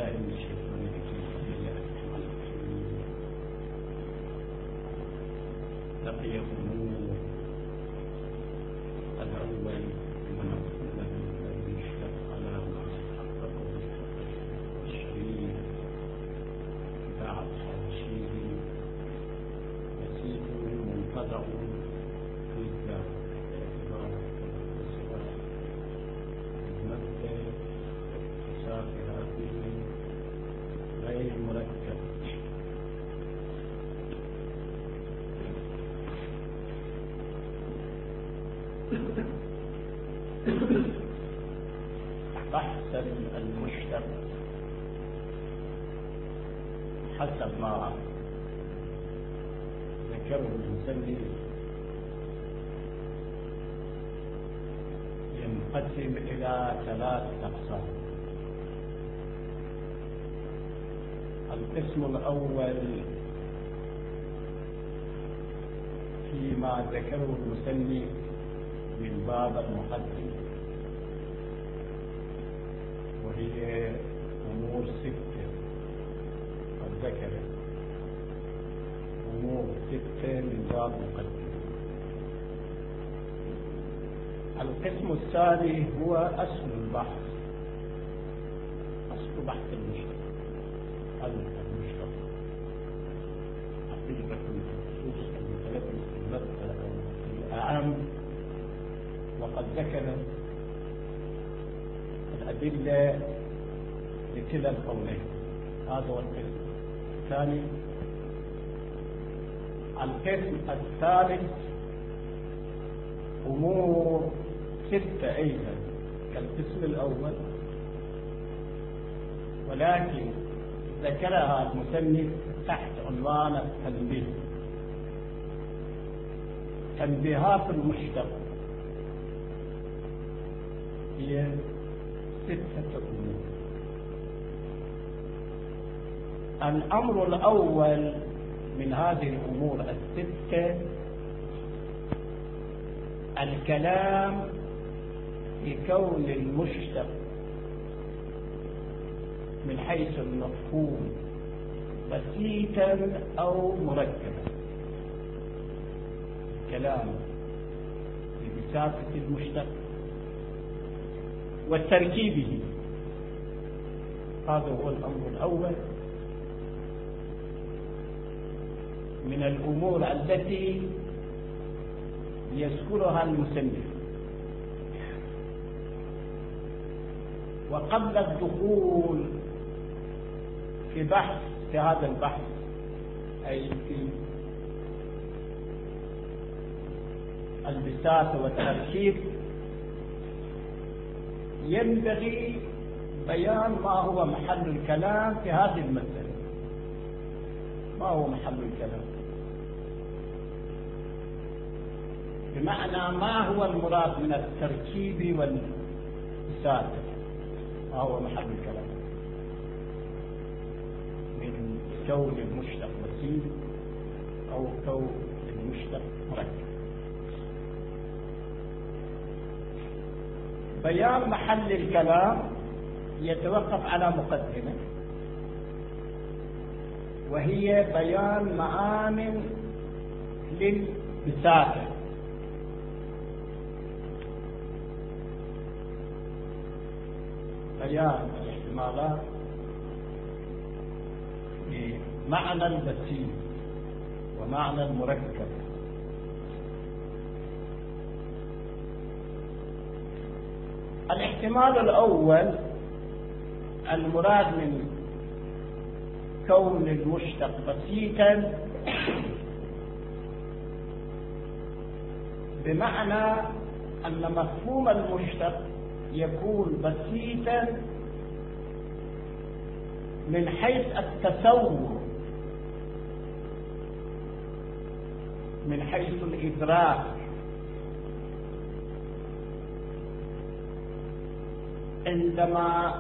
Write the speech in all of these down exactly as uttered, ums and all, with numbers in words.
بالله من الشيطان الرجيم. لقيكم الأول من أقول من يشرف على ما حققه الشريف بعد حواشيه نسيت منقطع في الذات باعتبار الصفات المبدأ سافر به غير مركب. بحث المشتق حسب ما ذكره المسلم ينقسم إلى ثلاث أقسام. القسم الأول فيما ذكره المسلم من باب المقدمة، وهي أمور ستة قد ذكرت أمور ستة من باب المقدمة. القسم الثاني هو أصل البحث، أصل بحث المشتق المشتق حقيقة الخصوص المتلبس بالمبدأ أو الأعم، وقد ذكر الأدلة لكلا القولين. هذا هو القسم الثاني. القسم الثالث أمور ستة أيضا كالقسم الأول، ولكن ذكرها المصنف تحت عنوان التنبيه، تنبيهات المشتق. هي ستة أمور. الأمر الأول من هذه الأمور الستة الكلام في كون المشتق من حيث المفهوم بسيطا أو مركبا. كلام في بساطة المشتق وتركيبه، هذا هو الأمر الأول من الأمور التي يذكرها المصنف. وقبل الدخول في بحث في هذا البحث، أي في البساطة والتركيب، ينبغي بيان ما هو محل الكلام في هذه المسألة. ما هو محل الكلام؟ بمعنى ما هو المراد من التركيب والبساطة؟ ما هو محل الكلام من كون المشتق بسيط أو كون المشتق مركب؟ بيان محل الكلام يتوقف على مقدمة، وهي بيان معان للبساطة. بيان الاحتمالات بمعنى البسيط ومعنى المركب. الاحتمال الأول المراد من كون المشتق بسيطا بمعنى أن مفهوم المشتق يكون بسيطا من حيث التصور، من حيث الإدراك. عندما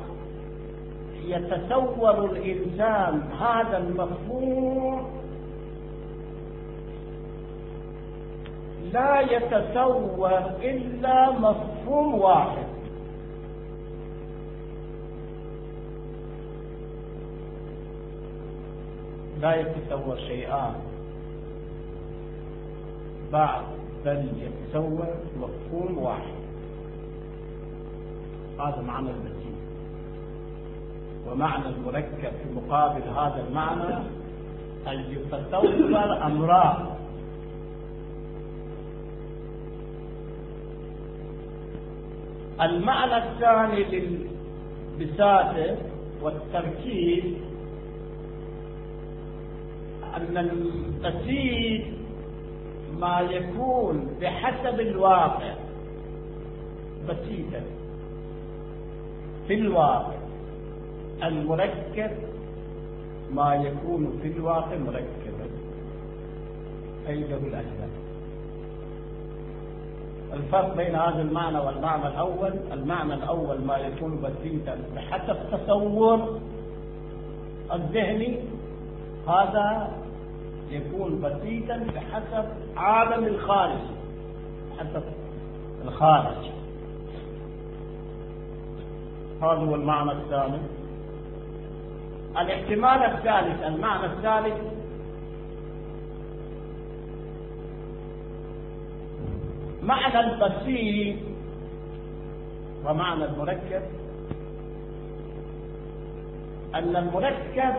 يتصور الإنسان هذا المفهوم لا يتصور إلا مفهوم واحد، لا يتصور شيئان بعد، بل يتصور مفهوم واحد. هذا معنى البسيط. ومعنى المركب في مقابل هذا المعنى أن يتصور أمران: المعنى الثاني للبساطة والتركيب أن البسيط ما يكون بحسب الواقع بسيطا في الواقع، المركب ما يكون في الواقع مركبا، أي له الأجزاء. الفرق بين هذا المعنى والمعنى الأول: المعنى الأول ما يكون بسيطا بحسب تصور الذهني، هذا يكون بسيطا بحسب عالم الخارج، بحسب الخارج. هذا هو المعنى الثاني. الاحتمال الثالث، المعنى الثالث: معنى البسيط ومعنى المركب أن المركب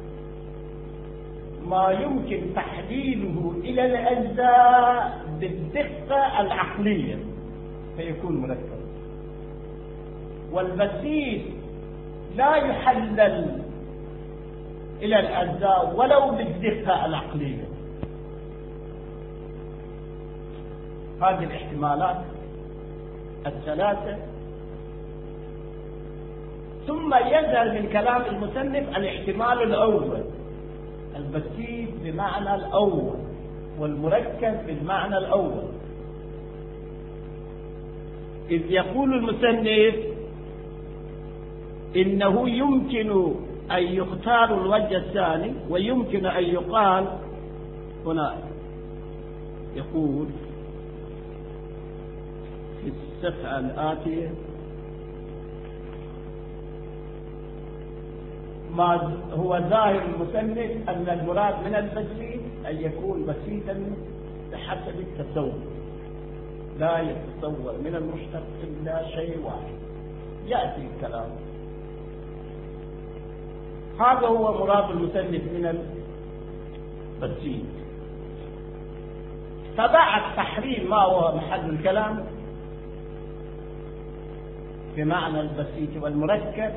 ما يمكن تحليله إلى الأجزاء بالدقة العقلية فيكون مركب، والبسيط لا يحلل إلى الأجزاء ولو بالدقة العقلية. هذه الاحتمالات الثلاثة. ثم يظهر من كلام المصنف الاحتمال الأول، البسيط بمعنى الأول والمركب بالمعنى الأول، إذ يقول المصنف إنه يمكن أن يختار الوجه الثاني، ويمكن أن يقال هنا، يقول في الصفحة الآتية: ما هو ظاهر المصنف أن المراد من البسيط أن يكون بسيطا بحسب التصور، لا يتصور من المشتق إلا شيء واحد. يأتي الكلام. هذا هو مراد المصنف من البسيط. فبعد تحرير ما هو محل الكلام بمعنى البسيط والمركب،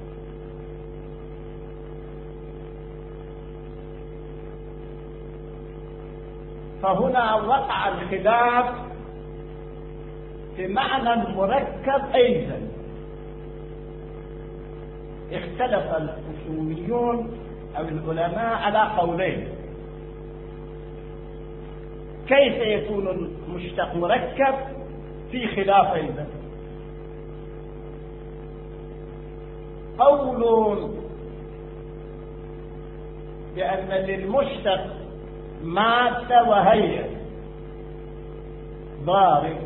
فهنا وقع الخلاف في معنى المركب أيضا. اختلف الأصوليون أو العلماء على قولين: كيف يكون المشتق مركب؟ في خلاف أيضا. قول بأن للمشتق مادة وهيئة، ضارب،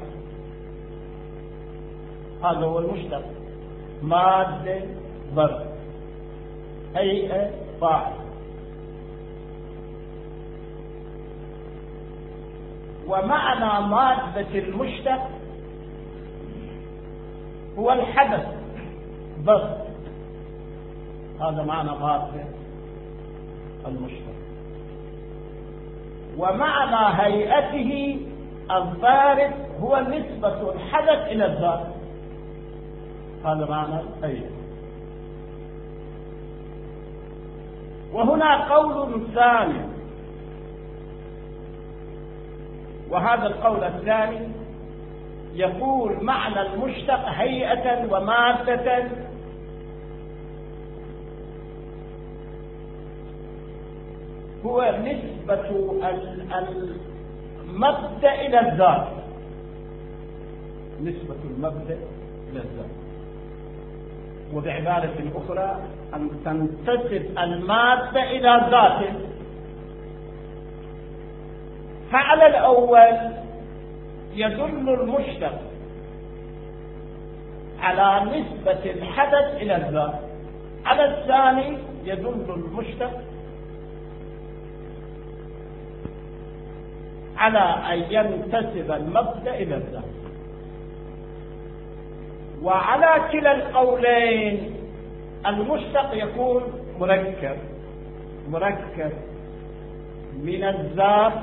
هذا هو المشتق، مادة ضرب، هيئة فاعل. ومعنى مادة المشتق هو الحدث ضرب، هذا معنى مادة المشتق. ومعنى هيئته الضارب هو نسبة الحدث إلى الذات، هذا معنى الهيئة. وهنا قول ثاني، وهذا القول الثاني يقول معنى المشتق هيئة ومادة هو نسبة المبدأ إلى الذات، نسبة المبدأ إلى الذات. وبعبارة أخرى أن تنتسب المادة إلى ذاته. فعلى الأول يدل المشتق على نسبة الحدث إلى الذات، على الثاني يدل المشتق على أن ينتسب المبدأ إلى الذات. وعلى كلا القولين المشتق يكون مركب مركب من الذات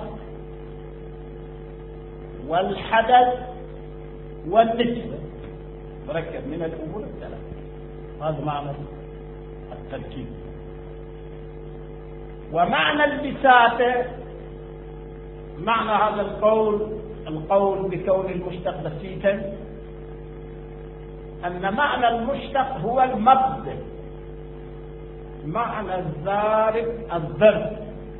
والحدث والنسبة، مركب من الأمور الثلاث. هذا معنى التركيب. ومعنى البساطة، معنى هذا القول القول بكون المشتق بسيطا، أن معنى المشتق هو المبدأ، معنى الضارب الضرب.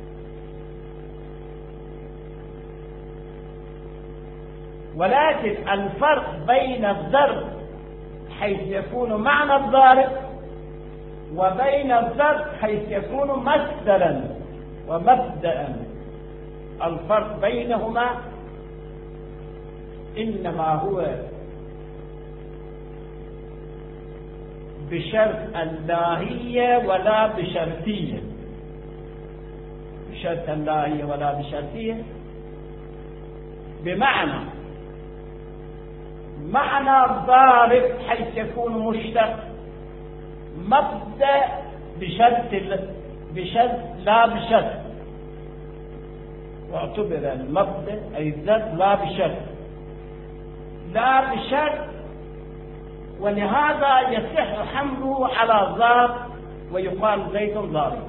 ولكن الفرق بين الضرب حيث يكون معنى الضارب وبين الضرب حيث يكون مصدرا ومبدأ، الفرق بينهما إنما هو بشرط اللاهية ولا بشرطية، بشرط اللاهية ولا بشرطية. بمعنى معنى الضارب حيث يكون مشتق مبدأ بشرط بشرط لا بشرط، واعتبر المبدأ أي الذات لا بشرط لا بشرط، ولهذا يصح حمله على ذات ويقال زيد ضارب.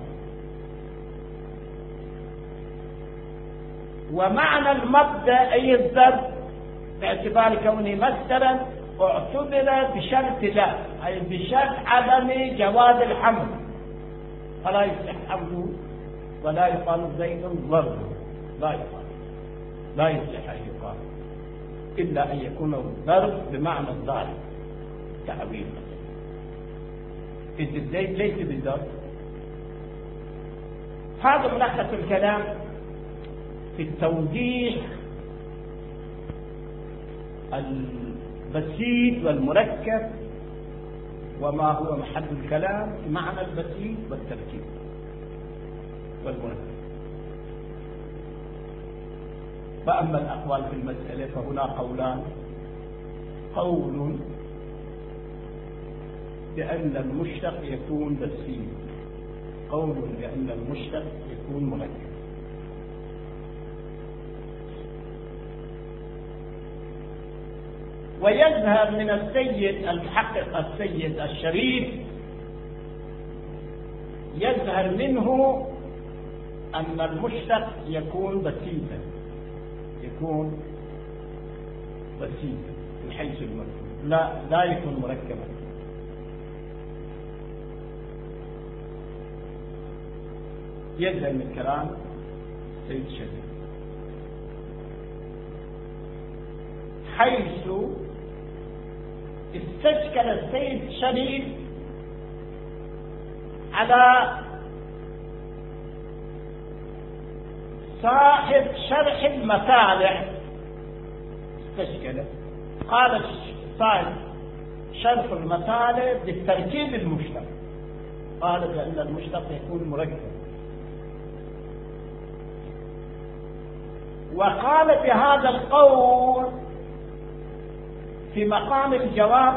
ومعنى المبدأ أي الذات باعتبار كونه مصدرا اعتبر بشرط لا، أي بشرط عدم جواز الحمل، فلا يصح حمله ولا يقال زيد ضرب، لا يقال لا يصح أن يقال إلا أن يكون الضرب بمعنى الضارب تعويض. إذ الزيد ليس بالضرب. هذا ملخص الكلام في التوضيح البسيط والمركب، وما هو محل الكلام في معنى البسيط والتركيب والمركب. فأما الأقوال في المسألة فهنا قولان: قول بأن المشتق يكون بسيط، قول بأن المشتق يكون مركب. ويظهر من السيد المحقق السيد الشريف، يظهر منه أن المشتق يكون بسيطا، يكون بسيطا من حيث المفهوم، لا لا يكون مركبا. يظهر من كلام السيد الشريف حيث استشكل السيد الشريف على صاحب شرح المطالع، استشكل قال صاحب شرح المطالع بالتركيب المشتق، قال بأن المشتق يكون مركب، وقال بهذا القول في مقام الجواب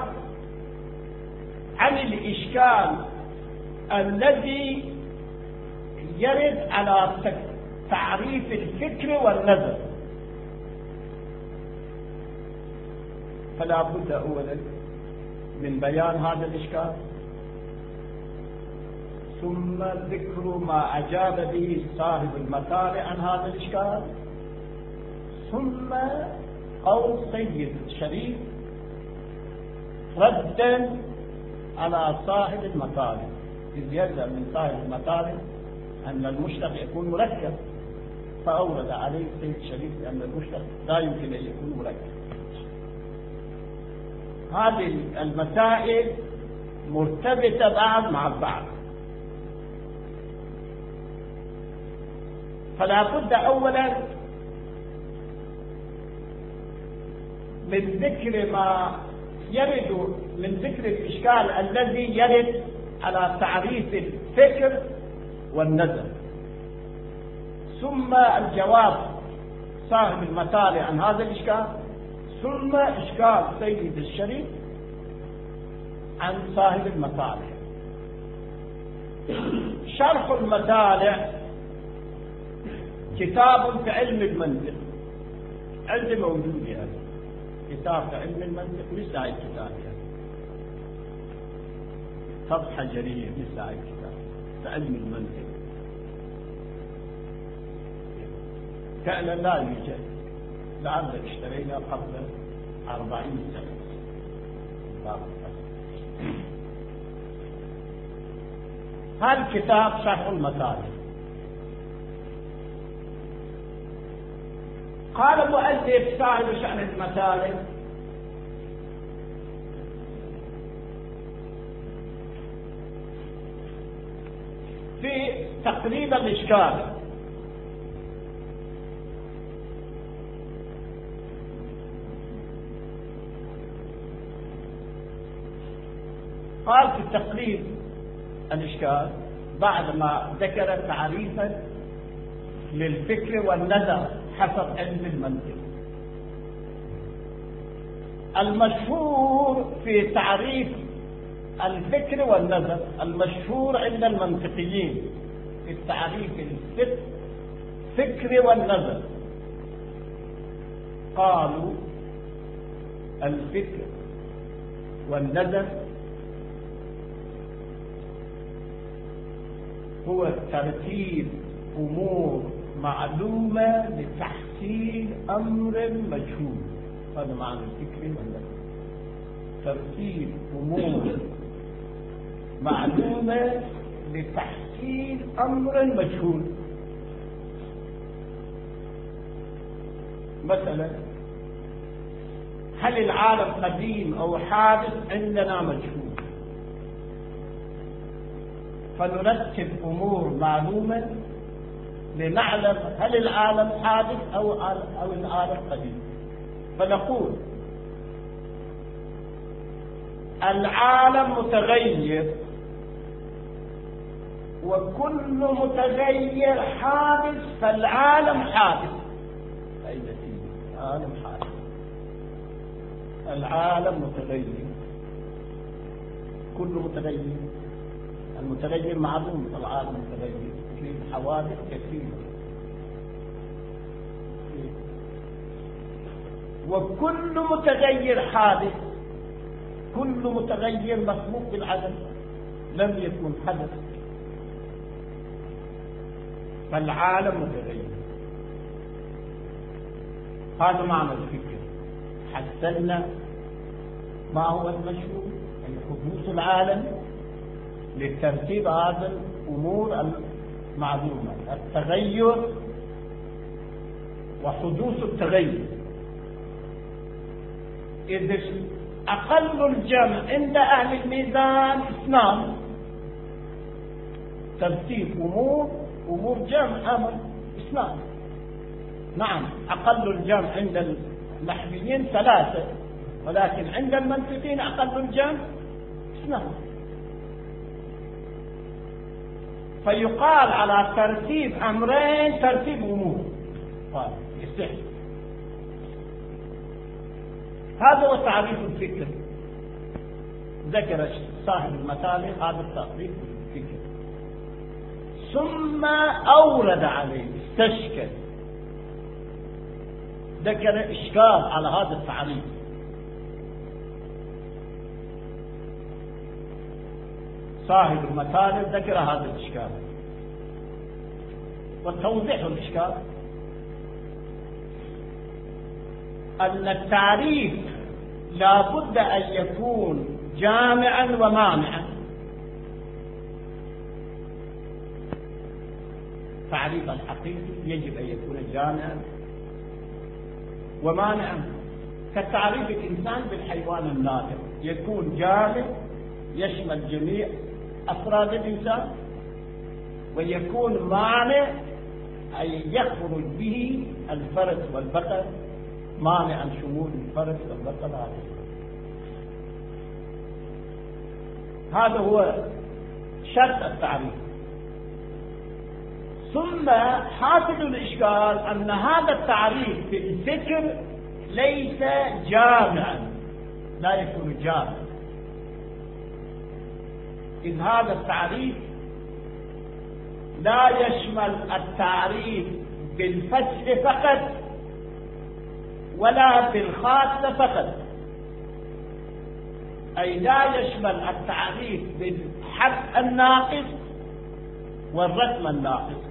عن الإشكال الذي يرد على تعريف الفكر والنظر. فلا بد أولا من بيان هذا الإشكال، ثم ذكر ما أجاب به صاحب المطالع عن هذا الإشكال، ثم قول سيد الشريف ردا على صاحب المطالب، إذ يلزم من صاحب المطالب أن المشتق يكون مركب، فأورد عليه السيد الشريف أن المشتق لا يمكن أن يكون مركب. هذه المسائل مرتبطة بعض مع بعض، فلا بد أولا من ذكر ما يرد من ذكر الإشكال الذي يرد على تعريف الفكر والنظر، ثم الجواب صاحب المطالع عن هذا الإشكال، ثم إشكال سيد الشريف عن صاحب المطالع. شرح المطالع كتاب في علم المنطق، عندي موجود هذا كتاب في علم المنطق، مش هاي الكتاب يعني خط حجرية، مش هاي الكتاب في علم المنطق، فعلا لا يوجد، لعل اشترينا قبل أربعين سنة. هذا الكتاب شرح المطالع. قال مؤلف صاحب شأن المطالع: في تقريب الإشكال قال في تقريب الإشكال بعد ما ذكر تعريفا للفكر والنظر حسب علم المنطق. المشهور في تعريف الفكر والنظر، المشهور عند المنطقيين في التعريف الفكر والنظر، قالوا الفكر والنظر هو ترتيب أمور معلومة لتحصيل أمر مجهول. هذا معنى الفكر والنظر، ترتيب أمور معلومة لتحصيل أمر مجهول. مثلا هل العالم قديم أو حادث؟ عندنا مجهول، فنرتب أمور معلومة لنعلم هل العالم حادث أو أو العالم قديم. فنقول العالم متغير، وكل متغير حادث، فالعالم حادث. أي نتيجة؟ العالم حادث، العالم متغير، كل متغير، المتغير معلوم، العالم متغير في حوادث كثيرة، وكل متغير حادث، كل متغير مسبوق بالعدم، لم يكن حدث، فالعالم متغير. هذا معنى الفكر. حسنا ما هو المشهور أن حدوث العالم لترتيب هذا الأمور المعلومة، التغير وحدوث التغير. إذا أقل الجمع عند أهل الميزان اثنان، ترتيب أمور أمور جمع أمر اثنان. نعم، أقل الجمع عند النحويين ثلاثة، ولكن عند المنطقين أقل الجمع اثنان. فيقال على ترتيب أمرين ترتيب أمور. يصح. هذا هو تعريف الفكر. ذكر صاحب المطالع هذا التعريف الفكر، ثم أورد عليه، استشكل، ذكر إشكال على هذا التعريف. صاحب المطالع ذكر هذا الإشكال، وتوضيح الإشكال أن التعريف لا بد أن يكون جامعا ومانعا. التعريف الحقيقي يجب أن يكون جامعا ومانعا، كتعريف الإنسان بالحيوان الناطق، يكون جامع يشمل جميع أفراد الإنسان، ويكون مانع أي يخرج به الفرد والبقر، مانعا شمول الفرد والبقر. هذا هو شرط التعريف. ثم حاصل الإشكال أن هذا التعريف في الفكر ليس جامعا، لا يكون جامعا، إذ هذا التعريف لا يشمل التعريف بالفصل فقط ولا بالخاصة فقط، أي لا يشمل التعريف بالحد الناقص والرسم الناقص،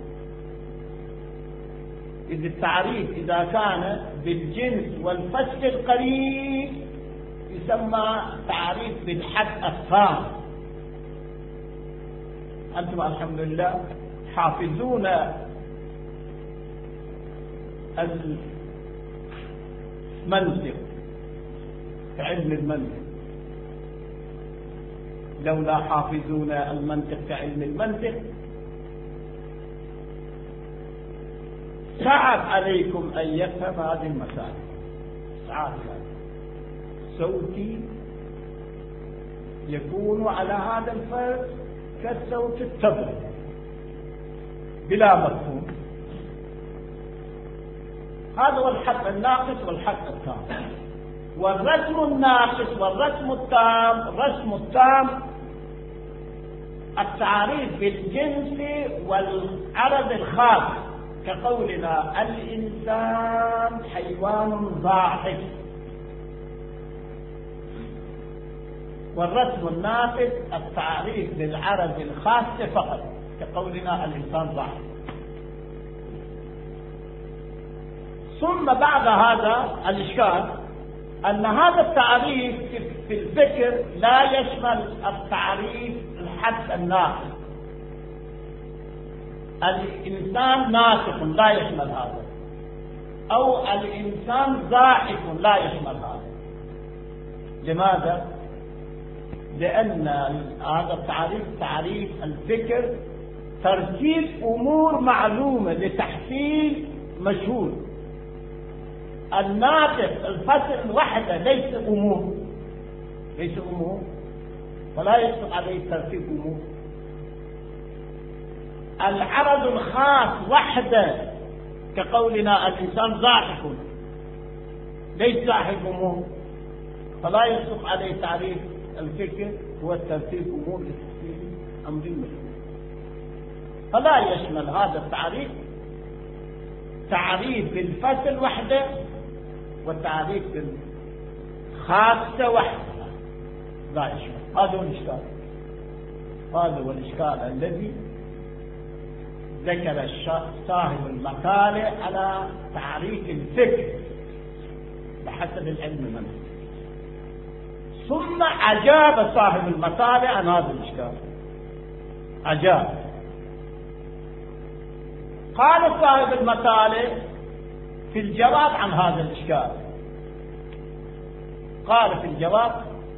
إذ التعريف إذا كان بالجنس والفصل القريب يسمى تعريف بالحد التام. أنتم الحمد لله حافظون المنطق كعلم المنطق، لولا حافظون المنطق كعلم المنطق صعب عليكم أن يفهم هذه المسائل. صعب صوتي يكون على هذا الفرد كالصوت التبر بلا مفهوم. هذا هو الحد الناقص والحد التام. والرسم الناقص والرسم التام، الرسم التام التعريف بالجنس والعرض الخاص، كقولنا الإنسان حيوان ضاحك. والرسم الناقص التعريف بالعرض الخاص فقط، كقولنا الإنسان ضاحك. ثم بعد هذا الإشكال أن هذا التعريف في الفكر لا يشمل التعريف الحد الناقص. الإنسان ناطق لا يشمل هذا، أو الإنسان ضاحك لا يشمل هذا. لماذا؟ لأن هذا التعريف تعريف الفكر ترتيب أمور معلومة لتحصيل مشهور. الناطق الفصل وحده ليس أمور، ليس أمور، فلا يطلق عليه ترتيب أمور. العرض الخاص وحده كقولنا الإنسان ضاحك ليس ضاحك أمور، فلا يطلق عليه تعريف الفكر هو الترتيب أمور لتحصيل أمر مشهور. فلا يشمل هذا التعريف تعريف بالفصل وحده والتعريف بالخاصة وحده، لا يشمل. هذا هو الإشكال، هذا هو الإشكال الذي ذكر صاحب المقالة على تعريف الفكر بحسب العلم المنطقي. ثم أجاب صاحب المقالة عن هذا الإشكال، أجاب. قال صاحب المقالة في الجواب عن هذا الإشكال، قال في الجواب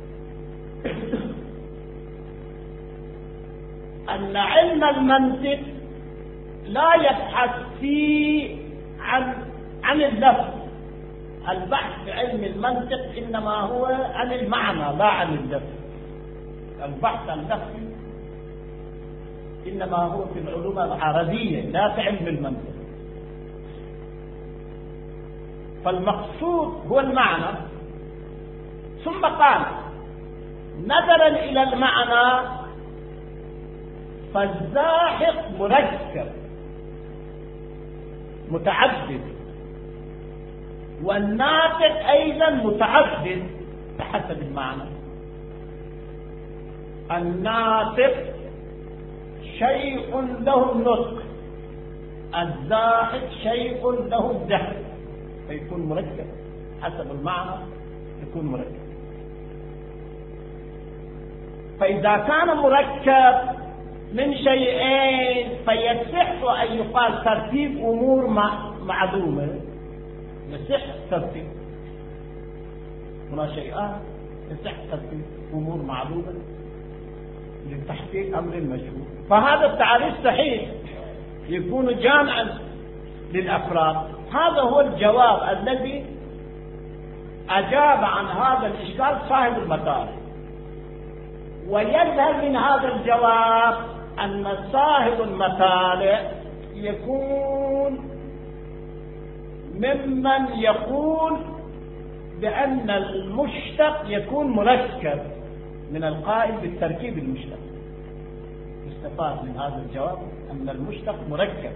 أن علم المنطق لا يبحث فيه عن عن اللفظ. البحث في علم المنطق إنما هو عن المعنى لا عن اللفظ. البحث عن اللفظ إنما هو في العلوم العربية لا في علم المنطق. فالمقصود هو المعنى. ثم قال نظرا إلى المعنى فالزاحف مركب متعدد، والناطق أيضا متعدد بحسب المعنى. الناطق شيء له النطق، الزاحف شيء له الزحف، فيكون مركب حسب المعنى، يكون مركب. فإذا كان مركب من شيئين فيصح أن يقال ترتيب أمور معلومة، يصح ترتيب. هنا شيئان يصح ترتيب أمور معلومة لتحقيق أمر مشهور. فهذا التعريف صحيح، يكون جامعا للأفراد. هذا هو الجواب الذي أجاب عن هذا الإشكال صاحب المقالة. ويظهر من هذا الجواب أن صاحب المقالة يكون ممن يقول بأن المشتق يكون مركب من القائل بالتركيب المشتق. يستفاد من هذا الجواب أن المشتق مركب.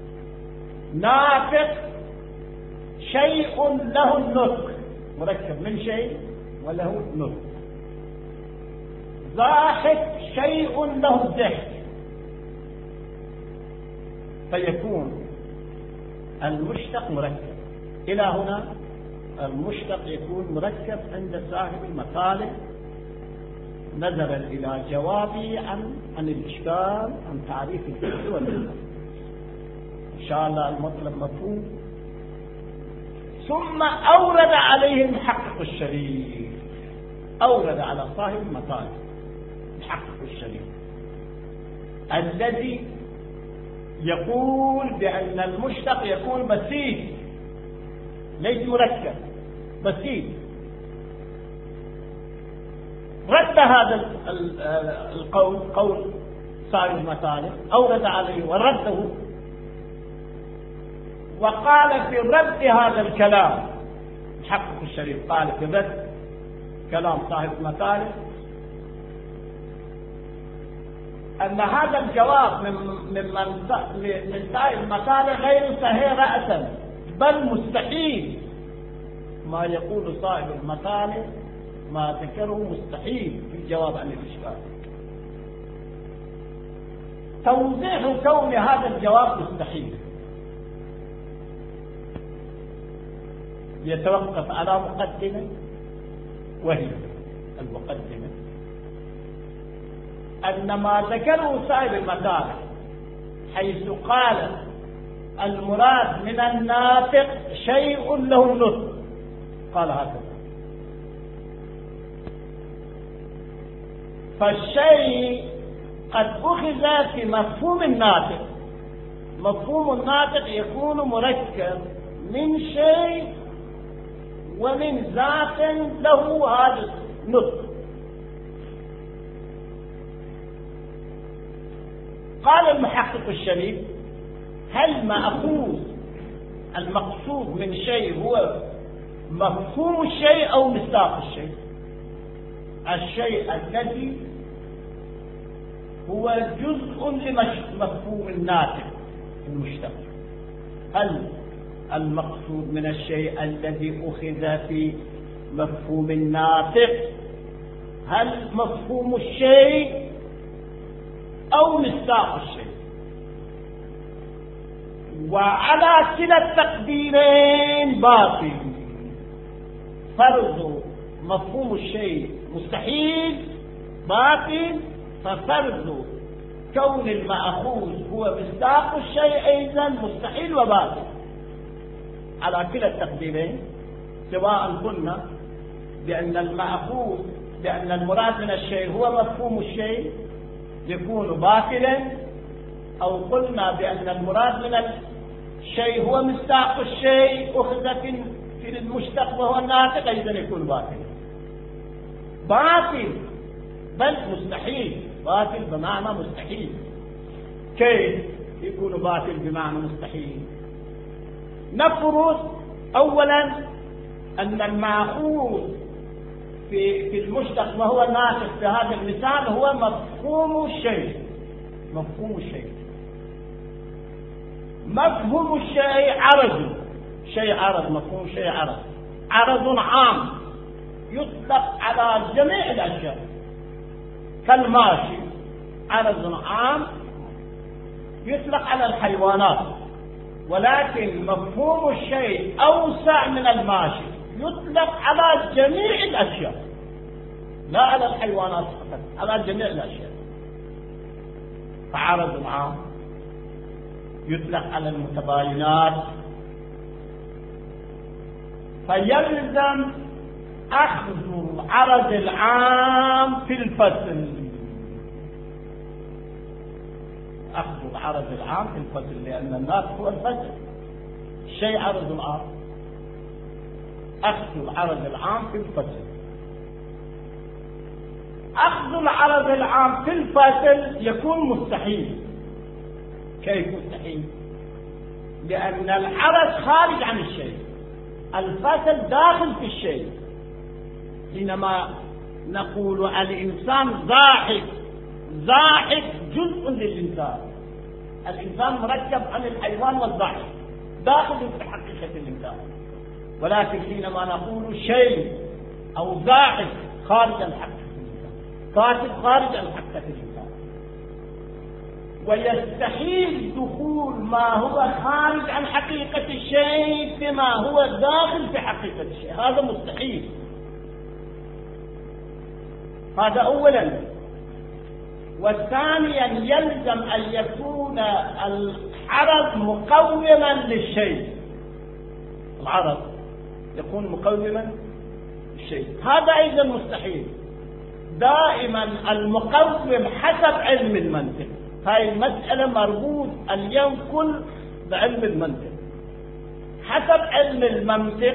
ناطق شيء له النطق، مركب من شيء وله نطق. ضاحك شيء له الضحك، فيكون المشتق مركب. إلى هنا المشتق يكون مركب عند صاحب المطالب، نظرا إلى جوابي عن عن الإشكال عن تعريف الفعل والمفعول. إن شاء الله المطلب مفهوم. ثم أورد عليه المحقق الشريف، أورد على صاحب المطالب المحقق الشريف الذي يقول بأن المشتق يكون بسيط ليس مركب، بسيط. رد هذا القول، قول صاحب المطالب، أورد عليه ورده، وقال في رد هذا الكلام محقق الشريف، قال في رد كلام صاحب المطالب أن هذا الجواب من من من صاحب المطالب غير صحيح رأسا، بل مستحيل. ما يقول صاحب المطالب ما ذكره مستحيل في الجواب عن الإشكال. توضيح كون هذا الجواب مستحيل يتوقف على مقدمة، وهي المقدمة أن ما ذكره صاحب المطالب حيث قال المراد من الناطق شيء له نطق، قال هكذا، فالشيء قد أخذ في مفهوم الناطق. مفهوم الناطق يكون مركب من شيء ومن ذات له هذا النطق. قال المحقق الشريف: هل مأخوذ المقصود من شيء هو مفهوم الشيء أو مصداق الشيء؟ الشيء الذي هو جزء لمفهوم الناطق المشتق. هل المقصود من الشيء الذي أخذ في مفهوم الناطق هل مفهوم الشيء أو مصداق الشيء؟ وعلى كلا التقديرين باطل. فرض مفهوم الشيء مستحيل باطل، ففرض كون المأخوذ هو مصداق الشيء أيضا مستحيل وباطل على كلا التقديرين. سواء قلنا بأن المأخوذ بأن المراد من الشيء هو مفهوم الشيء يكون باطلا، أو قلنا بأن المراد من الشيء هو مصداق الشيء أخذ في المشتق وهو الناطق أيضا يكون باطلا. باطل بل مستحيل. باطل بمعنى مستحيل. كيف يكون باطل بمعنى مستحيل؟ نفرض أولا أن المأخوذ في في المشتق وهو الناطق في هذا المثال هو مفهوم الشيء. مفهوم الشيء مفهوم الشيء عرض شيء عرض مفهوم شيء عرض عرض عام يطلق على جميع الأشياء كالماشي. عرض عام يطلق على الحيوانات، ولكن مفهوم الشيء أوسع من الماشي، يطلق على جميع الأشياء لا على الحيوانات فقط، على جميع الأشياء. فعرض عام يطلق على المتباينات، فيلزم أخذ العرض العام في الفصل. أخذ العرض العام في الفصل لأن الناس هو الفصل. شيء عرض العام، أخذ العرض العام في الفصل. أخذ العرض العام في الفصل يكون مستحيل. كيف مستحيل؟ لأن العرض خارج عن الشيء، الفصل داخل في الشيء. حينما نقول الإنسان ضاحك، ضاحك جزء للإنسان، الإنسان مركب عن الحيوان والضاحك، داخل في حقيقة الإنسان. ولكن حينما نقول شيء أو ضاحك خارج عن حقيقة الإنسان، كاتب خارج عن حقيقة الإنسان، ويستحيل دخول ما هو خارج عن حقيقة الشيء بما هو داخل في حقيقة الشيء، هذا مستحيل. هذا أولا. وثانيا يلزم أن يكون العرض مقوما للشيء، العرض يكون مقوما للشيء، هذا أيضا مستحيل. دائما المقوم حسب علم المنطق، هاي المسألة مربوط اليوم كل بعلم المنطق. حسب علم المنطق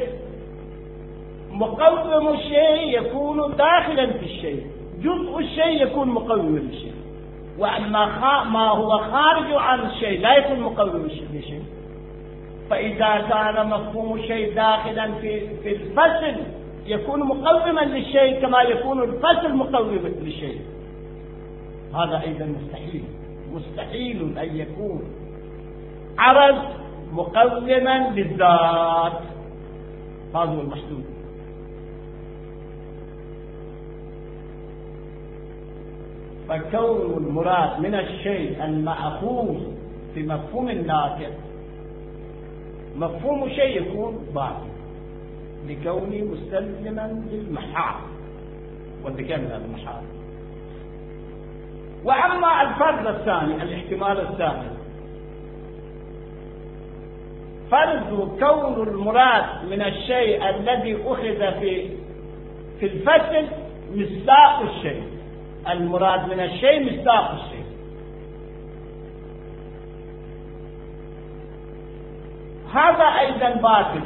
مقوم الشيء يكون داخلا في الشيء، جزء الشيء يكون مقوم للشيء، وأما ما هو خارج عن الشيء لا يكون مقوم للشيء. فإذا كان مفهوم الشيء داخلا في في الفصل يكون مقوما للشيء كما يكون الفصل مقوما للشيء، هذا أيضا مستحيل. مستحيل أن يكون عرض مقوما للذات، هذا هو المحدود. فكون المراد من الشيء المأخوذ في مفهوم الناطق، مفهوم شيء يكون باطل لكونه مستلزما للمحال وذكرنا هذا المحال. وأما الفرض الثاني، الاحتمال الثاني، فرض كون المراد من الشيء الذي أخذ في في الفصل مصداق الشيء، المراد من الشيء مصداق الشيء، هذا أيضا باطل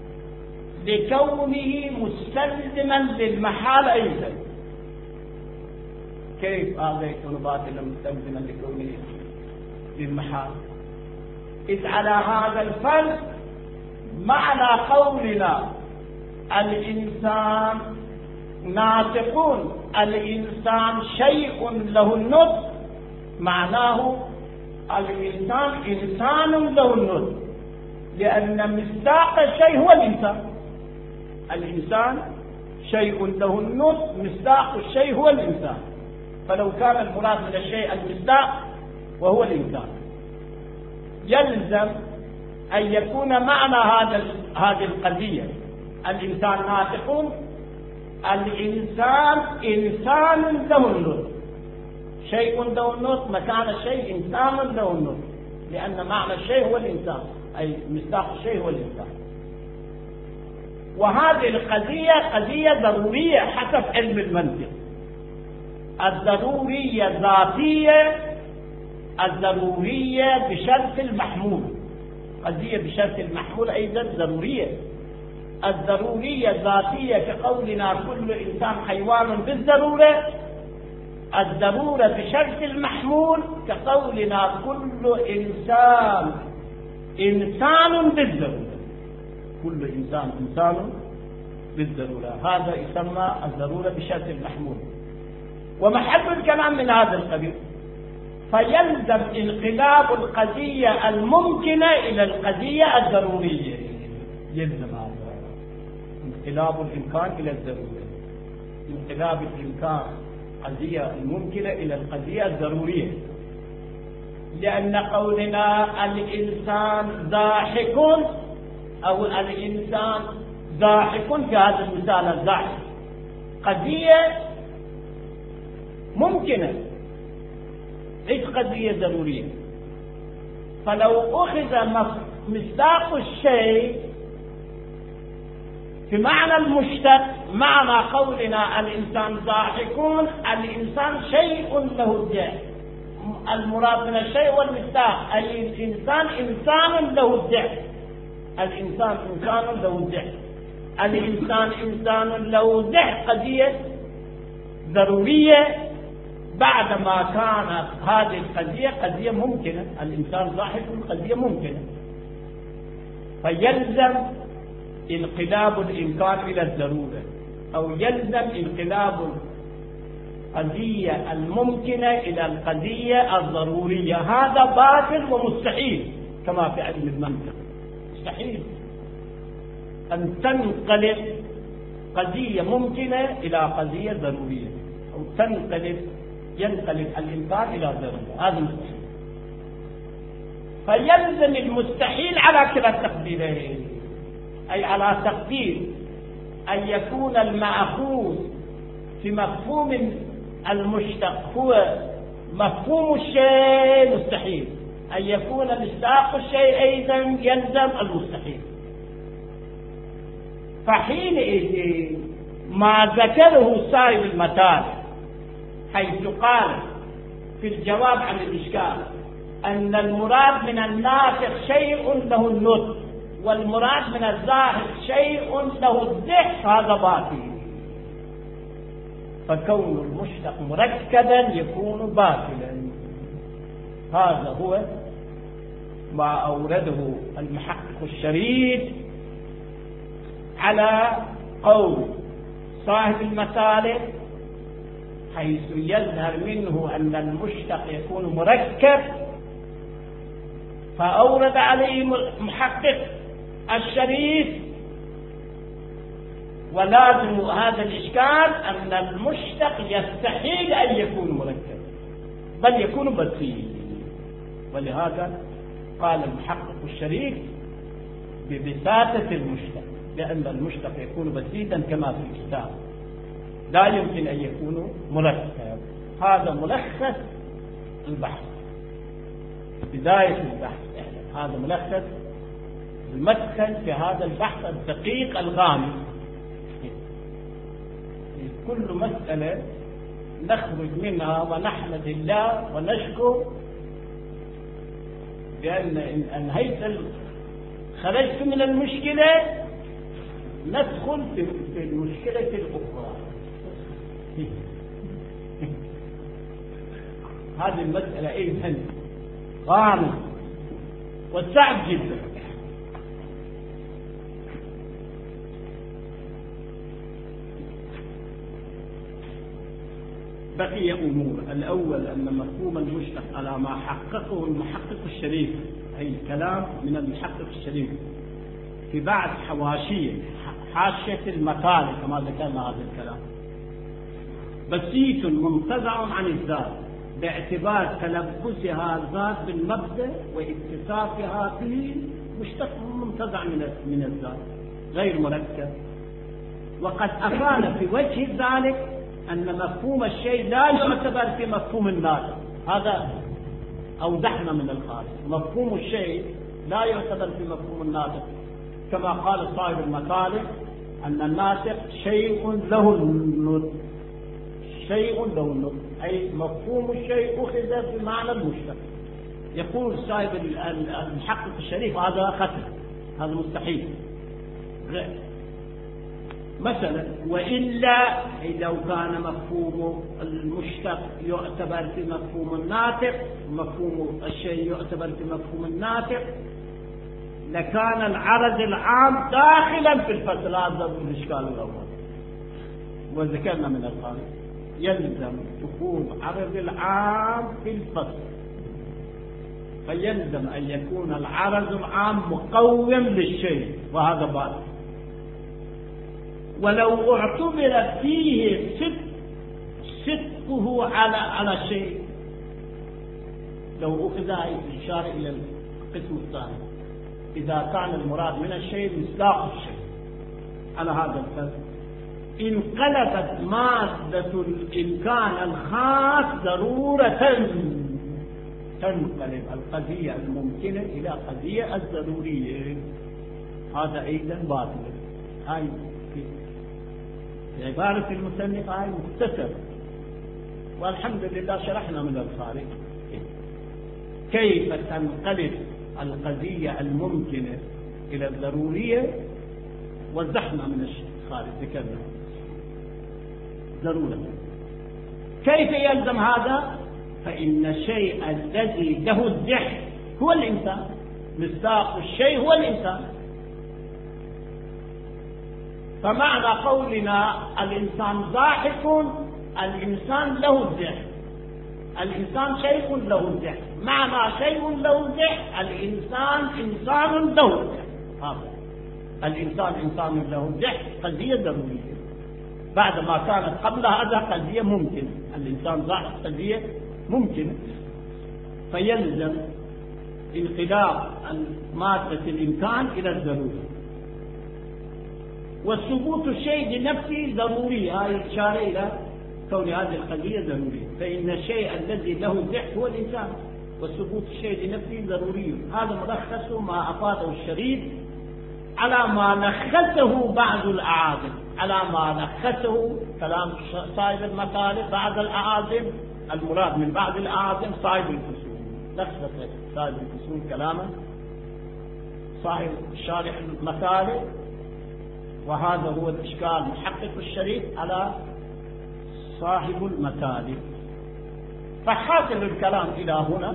لكونه مستلزما للمحال أيضا. كيف هذا يكون باطلا مستلزما لكونه للمحال؟ إذ على هذا الفرض معنى قولنا الإنسان ناطقون، الإنسان شيء له النطق، معناه الإنسان إنسان له النطق، لأن مصداق الشيء هو الإنسان. الإنسان شيء له النطق، مصداق الشيء هو الإنسان. فلو كان المراد من الشيء المصداق وهو الإنسان، يلزم أن يكون معنى هذا هذه القضية الإنسان ناطق، الإنسان إنسان له النطق، شيء له النطق مكان الشيء إنسان له النطق، لأن معنى الشيء هو الإنسان، أي مصداق الشيء هو الإنسان. وهذه القضية قضية ضرورية حسب علم المنطق، الضرورية ذاتية، الضرورية بشرط المحمول، قضية بشرط المحمول أيضا ضرورية. الضرورية ذاتية كقولنا كل إنسان حيوان بالضرورة، الضرورة بشرط المحمول كقولنا كل إنسان إنسان بالضرورة، كل إنسان إنسان بالضرورة، هذا يسمى الضرورة بشرط المحمول. ومحل الكلام من هذا القبيل، فيلزم انقلاب القضية الممكنة إلى القضية الضرورية، يلزم هذا انقلاب الإمكان إلى الضرورة، انقلاب الإمكان القضية الممكنة إلى القضية الضرورية. لأن قولنا الإنسان ضاحك أو الإنسان ضاحك في هذا المثال الضاحك قضية ممكنة، ليس قضية ضرورية. فلو أخذ مصداق الشيء في معنى المشتق، معنى قولنا الإنسان ضاحكون، الإنسان شيء له الضحك، المراد من الشيء والمصداق، أي الإنسان إنسان له الضحك، الإنسان إنسان له الضحك، الإنسان إنسان له الضحك قضية ضرورية بعدما كانت هذه القضية قضية ممكنة، الإنسان ضاحك قضية ممكنة. فيلزم انقلاب الإمكان إلى الضرورة، أو يلزم انقلاب القضية الممكنة إلى القضية الضرورية. هذا باطل ومستحيل كما في علم المنطق. مستحيل أن تنقلب قضية ممكنة إلى قضية ضرورية، أو تنقلب ينقلب الإمكان إلى ضرورة، هذا مستحيل. فيلزم المستحيل على كلا التقديرين، أي على تقدير أن يكون المأخوذ في مفهوم المشتق هو مفهوم الشيء مستحيل، أن يكون مصداق الشيء أيضا يلزم المستحيل. فحينئذ ما ذكره صاحب المثال حيث قال في الجواب عن الإشكال أن المراد من الناسخ شيء له النطق والمراد من الظاهر شيء له الذهن، هذا باطل. فكون المشتق مركبا يكون باطلا. هذا هو ما أورده المحقق الشريف على قول صاحب المثالب، حيث يظهر منه أن المشتق يكون مركب، فأورد عليه محقق الشريف ولازم هذا الإشكال أن المشتق يستحيل أن يكون مركب بل يكون بسيط. ولهذا قال المحقق الشريف ببساطة المشتق، لأن المشتق يكون بسيطا كما في الكتاب، لا يمكن أن يكون مركب. هذا ملخص البحث، بداية البحث. هذا ملخص المدخل في هذا البحث الدقيق الغامض. كل مسألة نخرج منها ونحمد الله ونشكر بأن إن أنهيت خرجت من المشكلة ندخل في المشكلة الأخرى. هذه المسألة أيضا غامض وصعب جدا. بقي أمور. الأول أن مفهوم المشتق على ما حققه المحقق الشريف، أي كلام من المحقق الشريف في بعض حواشيه حاشية المقالة كما ذكرنا، هذا الكلام بسيط منتزع عن الذات باعتبار تلبسها الذات بالمبدأ واتصافها به، مشتق منتزع من الذات غير مركب. وقد أفاد في وجه ذلك أن مفهوم الشيء لا يعتبر في مفهوم الناطق. هذا أوضحنا من الخارج. مفهوم الشيء لا يعتبر في مفهوم الناطق، كما قال صاحب المطالب أن الناطق شيء له النطق، شيء له النطق، أي مفهوم الشيء أخذ بمعنى المشتق. يقول صاحب المحقق الشريف هذا خطأ، هذا مستحيل. مثلا وإلا لو كان مفهوم المشتق يعتبر في مفهوم الناطق، مفهوم الشيء يعتبر في مفهوم الناطق، لكان العرض العام داخلا في الفصل. هذا الإشكال الأول وذكرنا من الخارج يلزم دخول عرض العام في الفصل، فيلزم أن يكون العرض العام مقوم للشيء، وهذا باطل. ولو اعتبر فيه صدق صدقه على على شيء، لو أخذ إشارة إلى القسم الثاني، إذا كان المراد من الشيء مصداق الشيء على هذا الفصل، انقلبت مادة الإمكان الخاص ضرورة، تنقلب القضية الممكنة إلى قضية الضرورية. هذا أيضا باطل. هاي في عبارة المصنف هاي مختصر، والحمد لله شرحنا من الخارج كيف تنقلب القضية الممكنة إلى الضرورية، وزحنا من الخارج ذكرنا ضرورة. كيف يلزم هذا؟ فإن الشيء الذي له الذهن هو الإنسان، مصداق الشيء هو الإنسان، فمعنى قولنا الإنسان ضاحك، الإنسان له الضحك، الإنسان شيء له الضحك، معنى شيء له الضحك الإنسان إنسان له الضحك. هذا الإنسان إنسان له الضحك قضية ضرورية، بعد ما كانت قبل هذا قضية ممكن، الإنسان ضاحك قضية ممكنة، فيلزم انقلاب مادة الإمكان إلى الضرورة. والثبوت الشيء لنفسه ضروري، هاي إشارة إلى كون هذه القضية ضرورية، فإن الشيء الذي له الضحك هو الإنسان، والثبوت الشيء لنفسه ضروري. هذا ملخص ما أفاده الشريف على ما لخصه بعض الأعاجم، على ما لخصه كلام صاحب المطالب بعض الأعاجم، المراد من بعض الأعاجم صاحب الفصول، لخص صاحب الفصول كلامه صاحب شارح المطالب، وهذا هو الإشكال محقق الشريف على صاحب المطالب. فحاصل الكلام إلى هنا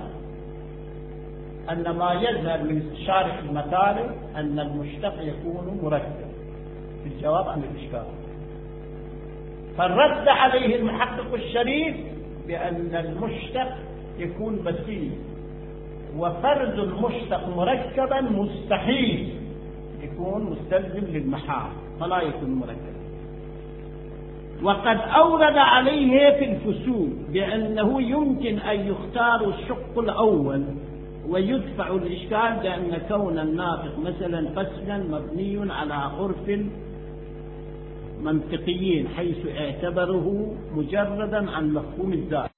أن ما يظهر من شارح المطالب أن المشتق يكون مركب في الجواب عن الإشكال، فالرد عليه المحقق الشريف بأن المشتق يكون بسيط، وفرض المشتق مركبا مستحيل، يكون مستلزم للمحال فلا يكون مركبا. وقد أورد عليه في الفصول بأنه يمكن أن يختار الشق الأول ويدفع الإشكال، لأن كون الناطق مثلا فصلا مبني على عرف منطقيين حيث اعتبره مجردا عن مفهوم الذات.